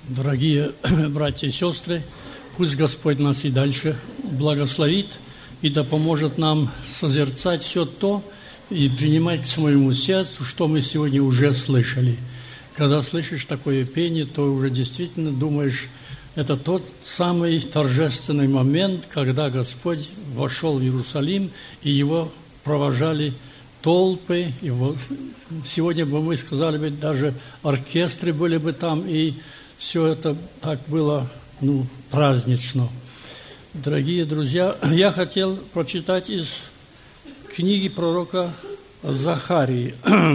Дорогие братья и сестры, пусть Господь нас и дальше благословит и да поможет нам созерцать все то и принимать к своему сердцу, что мы сегодня уже слышали. Когда слышишь такое пение, то уже действительно думаешь, это тот самый торжественный момент, когда Господь вошел в Иерусалим, и его провожали толпы. И вот сегодня бы мы сказали бы, даже оркестры были бы там, и все это так было празднично. Дорогие друзья, я хотел прочитать из книги пророка Захарии,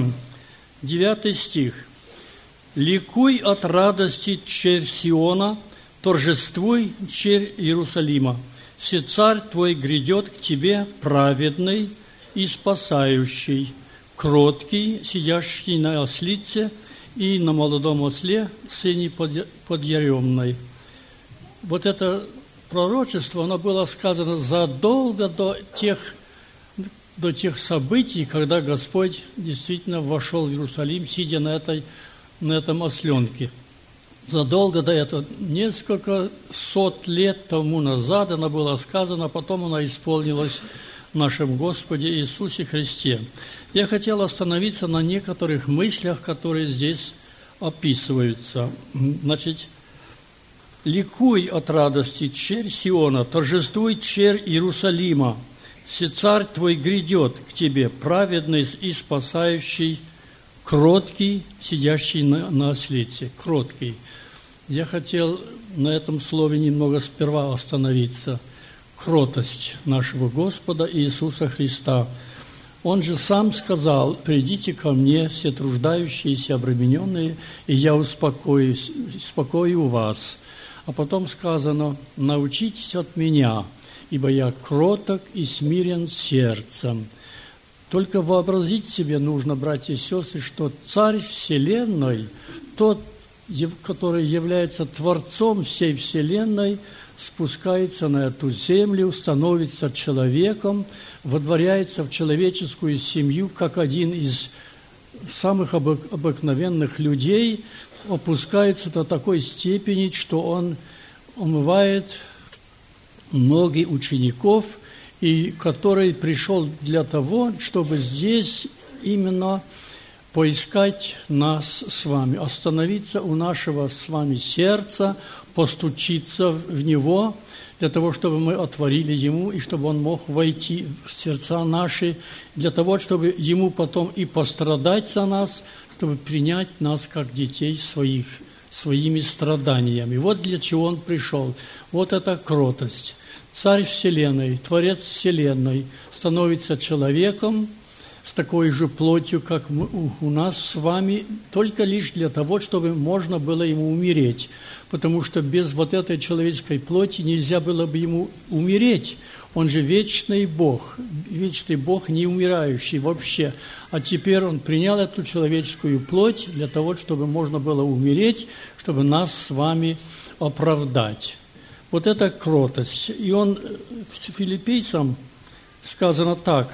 9 стих. «Ликуй от радости, черь Сиона, торжествуй, черь Иерусалима. Се царь твой грядет к тебе, праведный и спасающий, кроткий, сидящий на ослице и на молодом осле, сыне подъяремной». Вот это пророчество, оно было сказано задолго до тех событий, когда Господь действительно вошел в Иерусалим, сидя на этом осленке. Задолго до этого, несколько сот лет тому назад она была сказана, потом она исполнилась в нашем Господе Иисусе Христе. Я хотел остановиться на некоторых мыслях, которые здесь описываются. Значит, «Ликуй от радости, черь Сиона, торжествуй, черь Иерусалима, се царь твой грядет к тебе, праведный и спасающий, кроткий, сидящий на ослице». Кроткий. Я хотел на этом слове немного сперва остановиться. Кротость нашего Господа Иисуса Христа. Он же сам сказал: «Придите ко мне, все труждающиеся, обремененные, и я успокою вас». А потом сказано: «Научитесь от меня, ибо я кроток и смирен сердцем». Только вообразить себе нужно, братья и сестры, что Царь Вселенной, тот, который является Творцом всей Вселенной, спускается на эту землю, становится человеком, водворяется в человеческую семью, как один из самых обыкновенных людей, опускается до такой степени, что он омывает ноги учеников, и который пришел для того, чтобы здесь именно поискать нас с вами, остановиться у нашего с вами сердца, постучиться в него, для того, чтобы мы отворили ему, и чтобы он мог войти в сердца наши, для того, чтобы ему потом и пострадать за нас, чтобы принять нас как детей своих, своими страданиями. Вот для чего он пришел. Вот эта кротость. Царь Вселенной, Творец Вселенной становится человеком с такой же плотью, как у нас с вами, только лишь для того, чтобы можно было ему умереть. Потому что без вот этой человеческой плоти нельзя было бы ему умереть. Он же вечный Бог, не умирающий вообще. А теперь он принял эту человеческую плоть для того, чтобы можно было умереть, чтобы нас с вами оправдать. Вот это кротость. И он филиппийцам сказано так: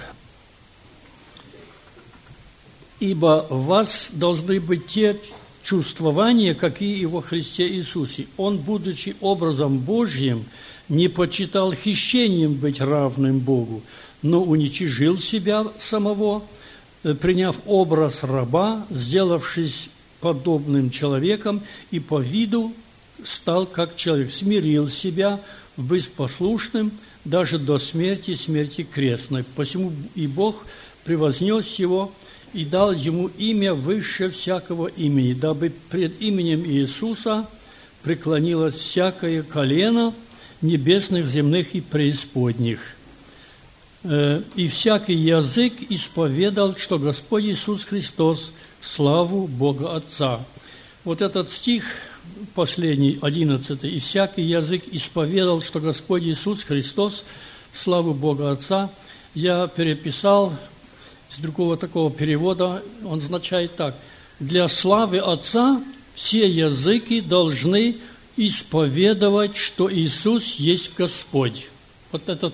«Ибо в вас должны быть те чувствования, какие и во Христе Иисусе. Он, будучи образом Божьим, не почитал хищением быть равным Богу, но уничижил себя самого, приняв образ раба, сделавшись подобным человеком, и по виду стал как человек, смирил себя, быть послушным даже до смерти крестной. Посему и Бог превознес его и дал ему имя выше всякого имени, дабы пред именем Иисуса преклонилось всякое колено небесных, земных и преисподних. И всякий язык исповедал, что Господь Иисус Христос в славу Бога Отца». Вот этот стих последний, 11. «И всякий язык исповедал, что Господь Иисус Христос в славу Бога Отца». Я переписал с другого такого перевода, он означает так: «Для славы Отца все языки должны исповедовать, что Иисус есть Господь». Вот этот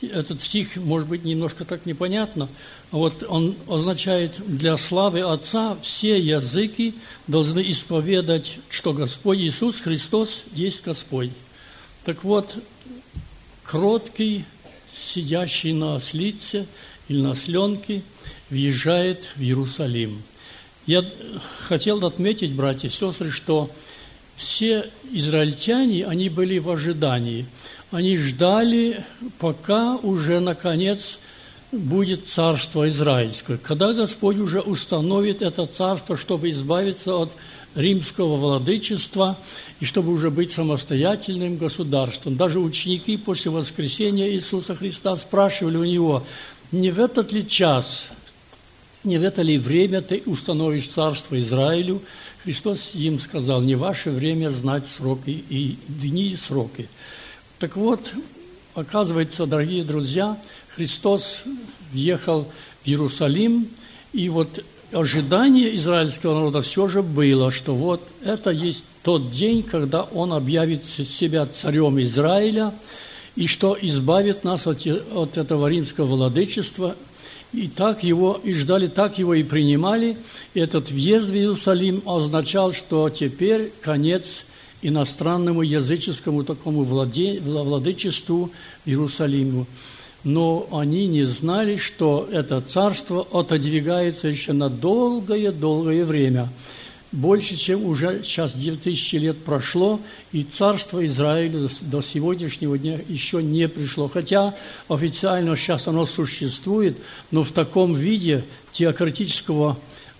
этот стих, может быть, немножко так непонятно. Вот он означает: для славы Отца все языки должны исповедать, что Господь Иисус Христос есть Господь. Так вот, кроткий, сидящий на ослице или на осленке, въезжает в Иерусалим. Я хотел отметить, братья и сестры, что все израильтяне, они были в ожидании. Они ждали, пока уже, наконец, будет царство израильское. Когда Господь уже установит это царство, чтобы избавиться от римского владычества и чтобы уже быть самостоятельным государством. Даже ученики после воскресения Иисуса Христа спрашивали у Него: не в этот ли час, не в это ли время ты установишь царство Израилю? Христос им сказал: не ваше время знать сроки и дни и сроки. Так вот, оказывается, дорогие друзья, Христос въехал в Иерусалим, и вот ожидание израильского народа все же было, что вот это есть тот день, когда Он объявит себя царем Израиля, и что избавит нас от этого римского владычества. И так его и ждали, так его и принимали. И этот въезд в Иерусалим означал, что теперь конец иностранному языческому такому владычеству Иерусалиму. Но они не знали, что это царство отодвигается еще на долгое-долгое время. Больше, чем уже сейчас 2000 лет прошло, и царство Израиля до сегодняшнего дня еще не пришло. Хотя официально сейчас оно существует, но в таком виде теократического,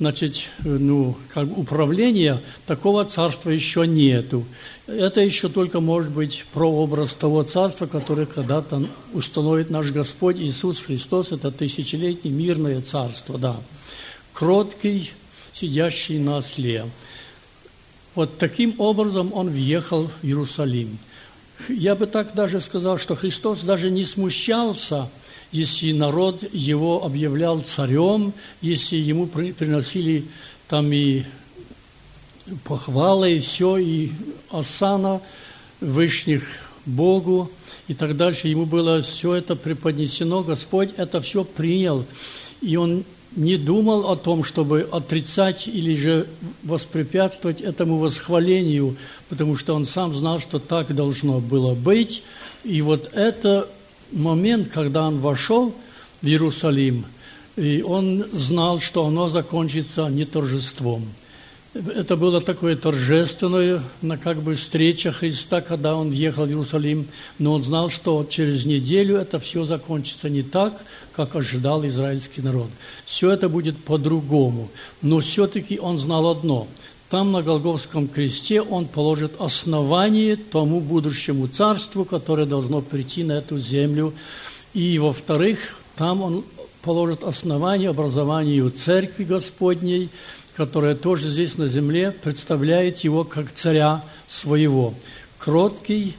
управления такого царства еще нету. Это еще только может быть прообраз того царства, которое когда-то установит наш Господь Иисус Христос. Это тысячелетнее мирное царство, да. Кроткий, сидящий на осле. Вот таким образом он въехал в Иерусалим. Я бы так даже сказал, что Христос даже не смущался, если народ его объявлял царем, если ему приносили там и похвалы, и все, и осана вышних Богу, и так дальше. Ему было все это преподнесено. Господь это все принял, и он не думал о том, чтобы отрицать или же воспрепятствовать этому восхвалению, потому что он сам знал, что так должно было быть. И вот это момент, когда он вошел в Иерусалим, и он знал, что оно закончится не торжеством. Это было такое торжественное, встреча Христа, когда он въехал в Иерусалим, но он знал, что через неделю это все закончится не так, как ожидал израильский народ. Все это будет по-другому. Но все-таки он знал одно: там на Голгофском кресте он положит основание тому будущему царству, которое должно прийти на эту землю. И, во-вторых, там он положит основание образованию Церкви Господней, которая тоже здесь на земле представляет его как царя своего. Кроткий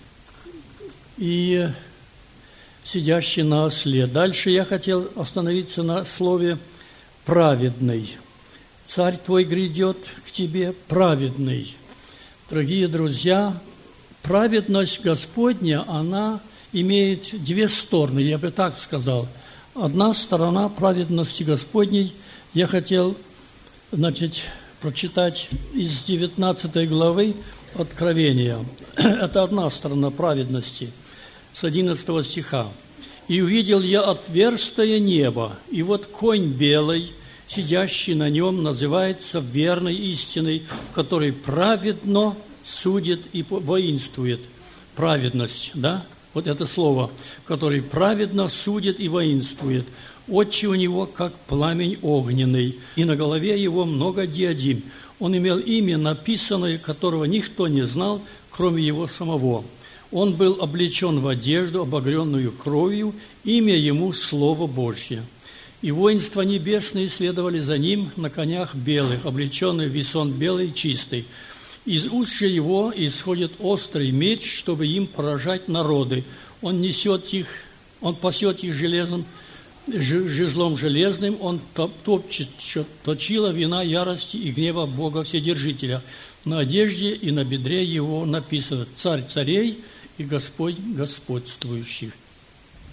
и сидящий на осле. Дальше я хотел остановиться на слове «праведный». Царь твой грядет к тебе праведный. Дорогие друзья, праведность Господня, она имеет две стороны, я бы так сказал. Одна сторона праведности Господней я хотел прочитать из 19 главы Откровения. Это одна сторона праведности, с 11 стиха. «И увидел я отверстие небо, и вот конь белый, сидящий на нем, называется верной истиной, который праведно судит и воинствует». Праведность, да? Вот это слово, который праведно судит и воинствует. Очи у него, как пламень огненный, и на голове его много диадим. Он имел имя, написанное, которого никто не знал, кроме его самого. Он был облечен в одежду, обогренную кровью, имя ему Слово Божье. И воинства небесные следовали за ним на конях белых, облеченные в весон белый чистый. Из уст же его исходит острый меч, чтобы им поражать народы. Он пасет их жезлом железным, он топчет точила вина ярости и гнева Бога Вседержителя. На одежде и на бедре его написано: «Царь царей и Господь господствующих».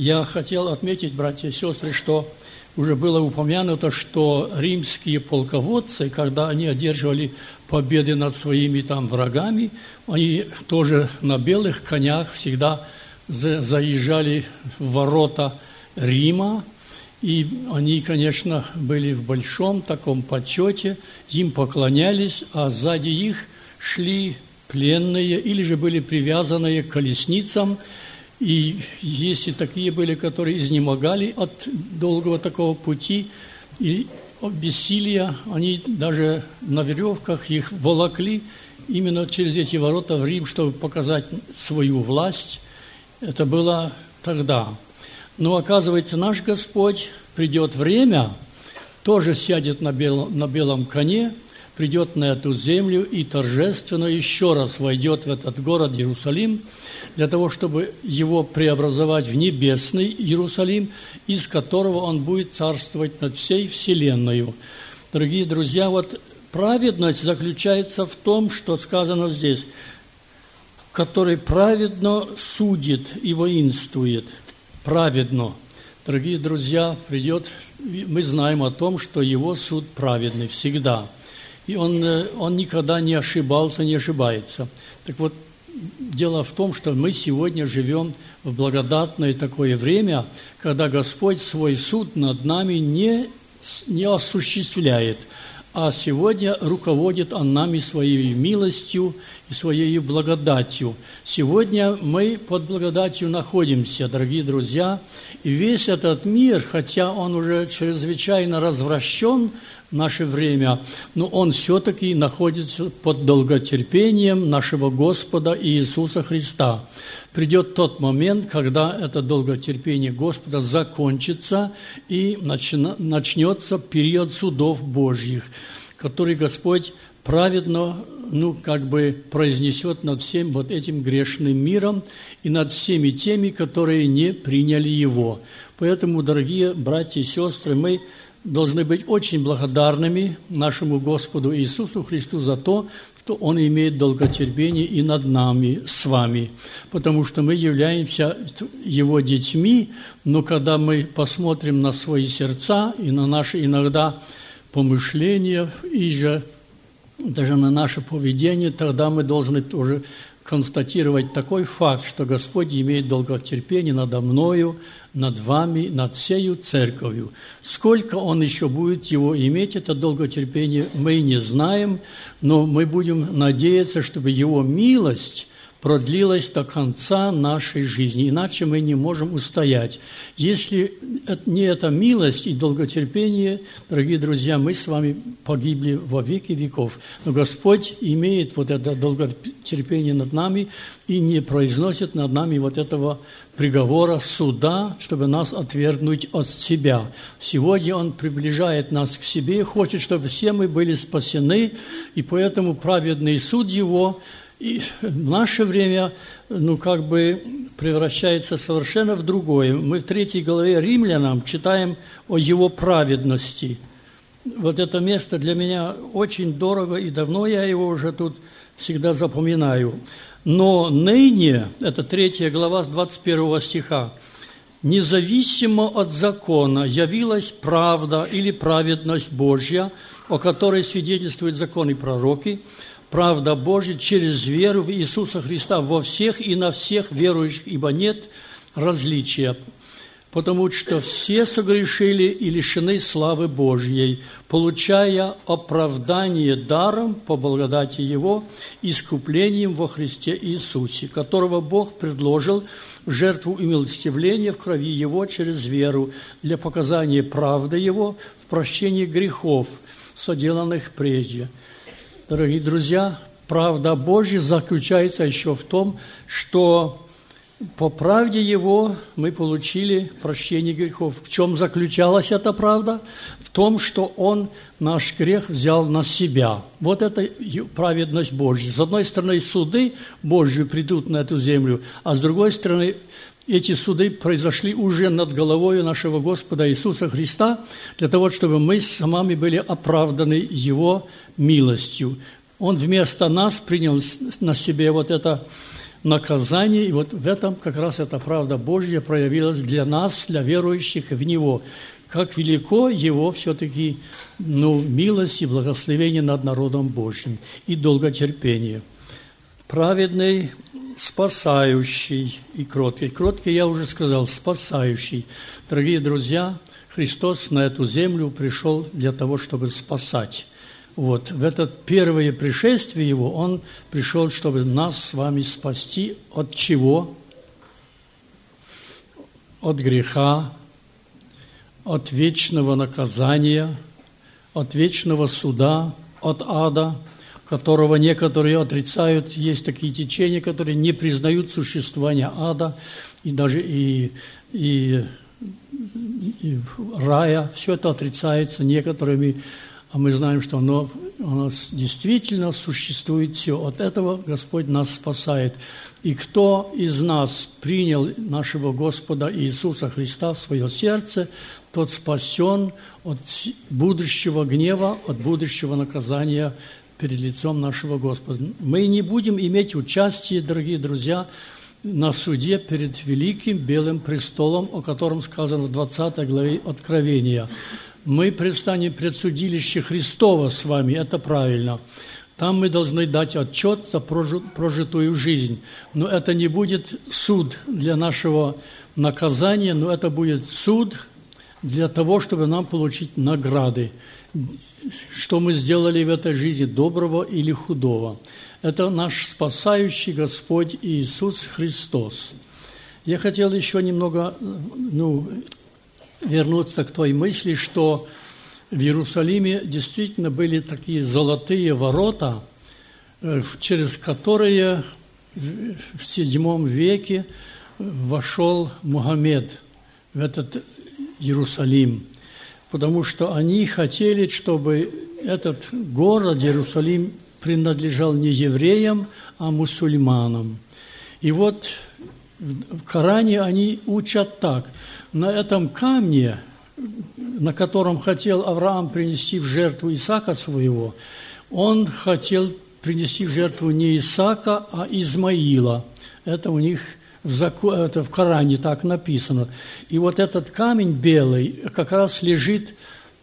Я хотел отметить, братья и сестры, что уже было упомянуто, что римские полководцы, когда они одерживали победы над своими там врагами, они тоже на белых конях всегда заезжали в ворота Рима, и они, конечно, были в большом таком почете, им поклонялись, а сзади их шли пленные или же были привязанные к колесницам. И если такие были, которые изнемогали от долгого такого пути и бессилия, они даже на веревках их волокли именно через эти ворота в Рим, чтобы показать свою власть. Это было тогда. Но, оказывается, наш Господь, придет время, тоже сядет на белом коне, придет на эту землю и торжественно еще раз войдет в этот город Иерусалим, для того, чтобы его преобразовать в небесный Иерусалим, из которого он будет царствовать над всей вселенной. Дорогие друзья, вот праведность заключается в том, что сказано здесь, который праведно судит и воинствует. Праведно. Дорогие друзья, мы знаем о том, что его суд праведный всегда. И он никогда не ошибался, не ошибается. Так вот, дело в том, что мы сегодня живем в благодатное такое время, когда Господь свой суд над нами не осуществляет, а сегодня руководит Он нами своей милостью и своей благодатью. Сегодня мы под благодатью находимся, дорогие друзья, и весь этот мир, хотя он уже чрезвычайно развращен в наше время, но он все-таки находится под долготерпением нашего Господа Иисуса Христа. Придет тот момент, когда это долготерпение Господа закончится, и начнется период судов Божьих, который Господь праведно, произнесет над всем вот этим грешным миром и над всеми теми, которые не приняли Его. Поэтому, дорогие братья и сестры, мы должны быть очень благодарными нашему Господу Иисусу Христу за то, что Он имеет долготерпение и над нами, с вами, потому что мы являемся Его детьми, но когда мы посмотрим на свои сердца и на наши иногда помышления, и же даже на наше поведение, тогда мы должны тоже констатировать такой факт, что Господь имеет долготерпение надо мною, над вами, над всею церковью. Сколько Он еще будет его иметь, это долготерпение, мы не знаем, но мы будем надеяться, чтобы Его милость продлилась до конца нашей жизни, иначе мы не можем устоять. Если не эта милость и долготерпение, дорогие друзья, мы с вами погибли во веки веков. Но Господь имеет вот это долготерпение над нами и не произносит над нами вот этого приговора суда, чтобы нас отвергнуть от себя. Сегодня Он приближает нас к себе, хочет, чтобы все мы были спасены, и поэтому праведный суд Его и в наше время, превращается совершенно в другое. Мы в 3 главе Римлянам читаем о Его праведности. Вот это место для меня очень дорого, и давно я его уже тут всегда запоминаю. Но ныне, это 3 глава с 21 стиха, независимо от закона явилась правда или праведность Божья, о которой свидетельствуют закон и пророки, правда Божья через веру в Иисуса Христа во всех и на всех верующих, ибо нет различия, потому что все согрешили и лишены славы Божьей, получая оправдание даром по благодати Его, искуплением во Христе Иисусе, которого Бог предложил в жертву умилостивления в крови Его через веру для показания правды Его в прощении грехов, соделанных прежде. Дорогие друзья, правда Божья заключается еще в том, что по правде Его мы получили прощение грехов. В чем заключалась эта правда? В том, что Он наш грех взял на себя. Вот это праведность Божья. С одной стороны, суды Божьи придут на эту землю, а с другой стороны, эти суды произошли уже над головой нашего Господа Иисуса Христа, для того, чтобы мы с вами были оправданы Его милостью. Он вместо нас принял на себе вот это наказание. И вот в этом как раз эта правда Божья проявилась для нас, для верующих в Него. Как велико Его все-таки милость и благословение над народом Божьим и долготерпение. Праведный, спасающий и кроткий. Кроткий, я уже сказал, спасающий. Дорогие друзья, Христос на эту землю пришел для того, чтобы спасать. Вот. В это первое пришествие Его Он пришел, чтобы нас с вами спасти от чего? От греха, от вечного наказания, от вечного суда, от ада, которого некоторые отрицают. Есть такие течения, которые не признают существования ада и даже и рая. Все это отрицается некоторыми, а мы знаем, что оно действительно существует все. От этого Господь нас спасает. И кто из нас принял нашего Господа Иисуса Христа в свое сердце, тот спасен от будущего гнева, от будущего наказания перед лицом нашего Господа. Мы не будем иметь участие, дорогие друзья, на суде перед великим белым престолом, о котором сказано в 20 главе Откровения. Мы предстанем пред судилище Христова с вами, это правильно. Там мы должны дать отчет за прожитую жизнь. Но это не будет суд для нашего наказания, но это будет суд для того, чтобы нам получить награды. Что мы сделали в этой жизни, доброго или худого. Это наш спасающий Господь Иисус Христос. Я хотел еще немного вернуться к той мысли, что в Иерусалиме действительно были такие золотые ворота, через которые в VII веке вошел Мухаммед в этот Иерусалим, потому что они хотели, чтобы этот город Иерусалим принадлежал не евреям, а мусульманам. И вот в Коране они учат так. На этом камне, на котором хотел Авраам принести в жертву Исаака своего, он хотел принести в жертву не Исаака, а Измаила. Это у них это в Коране так написано. И вот этот камень белый как раз лежит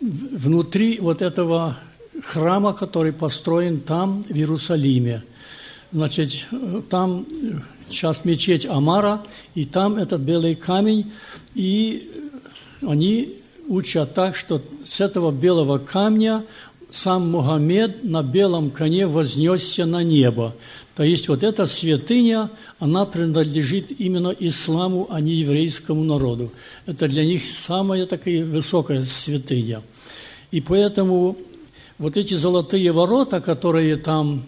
внутри вот этого храма, который построен там, в Иерусалиме. Значит, там сейчас мечеть Амара, и там этот белый камень, и они учат так, что с этого белого камня сам Мухаммед на белом коне вознесся на небо. То есть вот эта святыня, она принадлежит именно исламу, а не еврейскому народу. Это для них самая такая высокая святыня. И поэтому вот эти золотые ворота, которые там,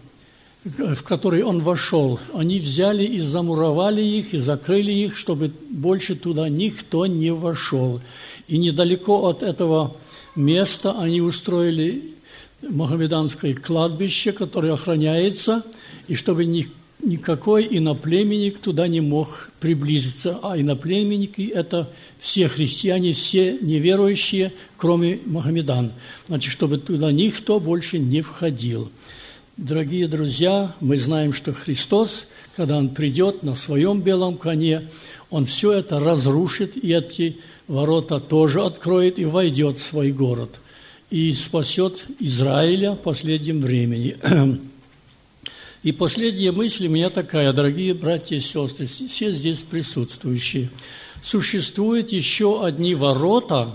в которые он вошел, они взяли и замуровали их, и закрыли их, чтобы больше туда никто не вошел. И недалеко от этого места они устроили мухаммеданское кладбище, которое охраняется, и чтобы никакой иноплеменник туда не мог приблизиться. А иноплеменники – это все христиане, все неверующие, кроме мухаммедан. Значит, чтобы туда никто больше не входил. Дорогие друзья, мы знаем, что Христос, когда Он придет на своем белом коне, Он все это разрушит, и эти ворота тоже откроет, и войдет в свой город, и спасет Израиля в последнем времени. И последняя мысль у меня такая, дорогие братья и сестры, все здесь присутствующие. Существуют еще одни ворота,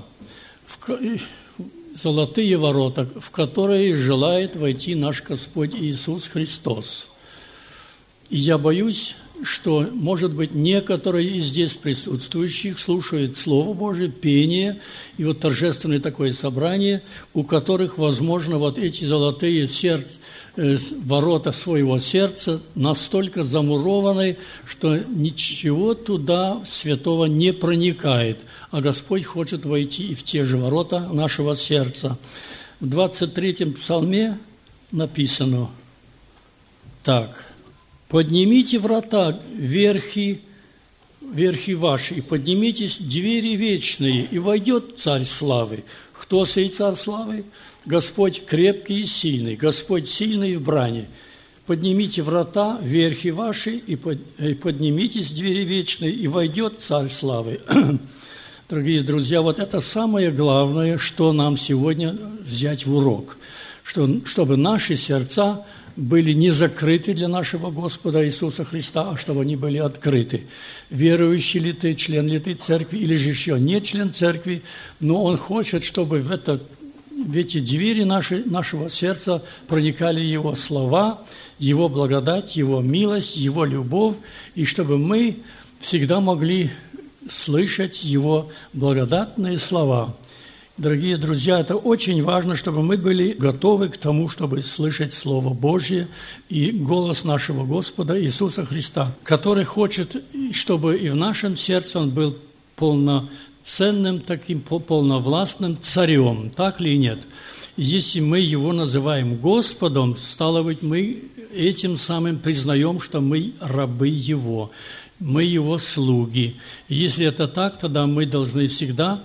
золотые ворота, в которые желает войти наш Господь Иисус Христос. И я боюсь, что, может быть, некоторые из здесь присутствующих слушают Слово Божие, пение, и вот торжественное такое собрание, у которых, возможно, вот эти золотые ворота своего сердца настолько замурованы, что ничего туда святого не проникает, а Господь хочет войти и в те же ворота нашего сердца. В 23-м псалме написано так: «Поднимите врата, верхи ваши, и поднимитесь двери вечные, и войдет Царь славы». Кто сей Царь славы? Господь крепкий и сильный, Господь сильный в брани. поднимите врата, верхи ваши, и поднимитесь двери вечные, и войдет Царь славы». Дорогие друзья, вот это самое главное, что нам сегодня взять в урок, чтобы наши сердца были не закрыты для нашего Господа Иисуса Христа, а чтобы они были открыты. Верующий ли ты, член ли ты церкви, или же еще не член церкви, но Он хочет, чтобы в эти двери нашего сердца проникали Его слова, Его благодать, Его милость, Его любовь, и чтобы мы всегда могли слышать Его благодатные слова. Дорогие друзья, это очень важно, чтобы мы были готовы к тому, чтобы слышать Слово Божье и голос нашего Господа Иисуса Христа, который хочет, чтобы и в нашем сердце Он был полноценным, таким полновластным царем, так ли и нет? Если мы Его называем Господом, стало быть, мы этим самым признаем, что мы рабы Его, мы Его слуги. И если это так, тогда мы должны всегда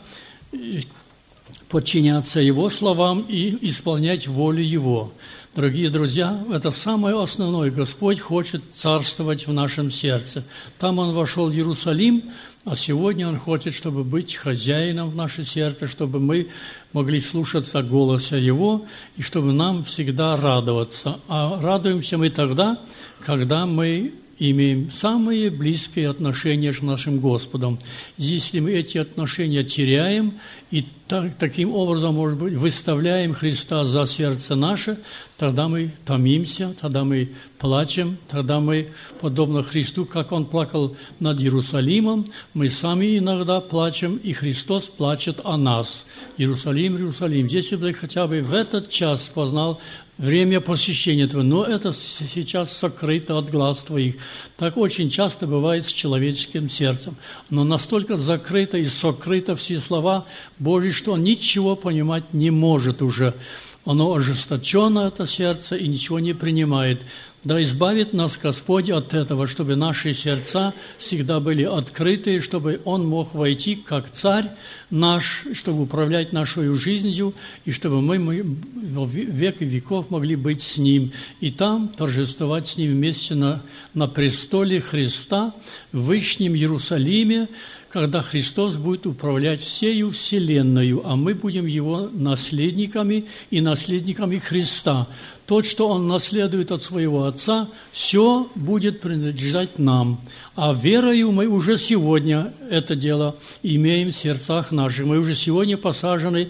подчиняться Его словам и исполнять волю Его. Дорогие друзья, это самое основное. Господь хочет царствовать в нашем сердце. Там Он вошел в Иерусалим, а сегодня Он хочет, чтобы быть хозяином в наше сердце, чтобы мы могли слушаться голоса Его, и чтобы нам всегда радоваться. А радуемся мы тогда, когда мы имеем самые близкие отношения с нашим Господом. Если мы эти отношения теряем и таким образом, может быть, выставляем Христа за сердце наше, тогда мы томимся, тогда мы плачем, тогда мы, подобно Христу, как Он плакал над Иерусалимом, мы сами иногда плачем, и Христос плачет о нас. Иерусалим, Иерусалим, если бы хотя бы в этот час познал время посещения Твоего, но это сейчас сокрыто от глаз Твоих. Так очень часто бывает с человеческим сердцем. Но настолько закрыто и сокрыто все слова Божьи, что он ничего понимать не может уже. Оно ожесточено, это сердце, и ничего не принимает. Да избавит нас Господь от этого, чтобы наши сердца всегда были открыты, чтобы Он мог войти как Царь наш, чтобы управлять нашей жизнью, и чтобы мы в век и веков могли быть с Ним, и там торжествовать с Ним вместе на престоле Христа в Вышнем Иерусалиме, когда Христос будет управлять всею вселенную, а мы будем Его наследниками и наследниками Христа. То, что Он наследует от своего Отца, все будет принадлежать нам. А верою мы уже сегодня это дело имеем в сердцах наших. Мы уже сегодня посажены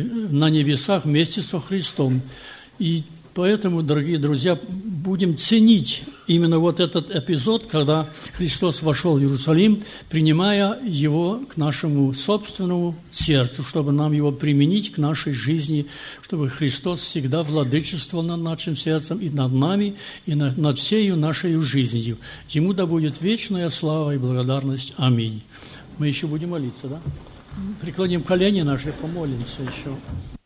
на небесах вместе со Христом. И поэтому, дорогие друзья, будем ценить именно вот этот эпизод, когда Христос вошел в Иерусалим, принимая Его к нашему собственному сердцу, чтобы нам Его применить к нашей жизни, чтобы Христос всегда владычествовал над нашим сердцем и над нами, и над всею нашей жизнью. Ему да будет вечная слава и благодарность. Аминь. Мы еще будем молиться, да? Преклоним колени наши, помолимся еще.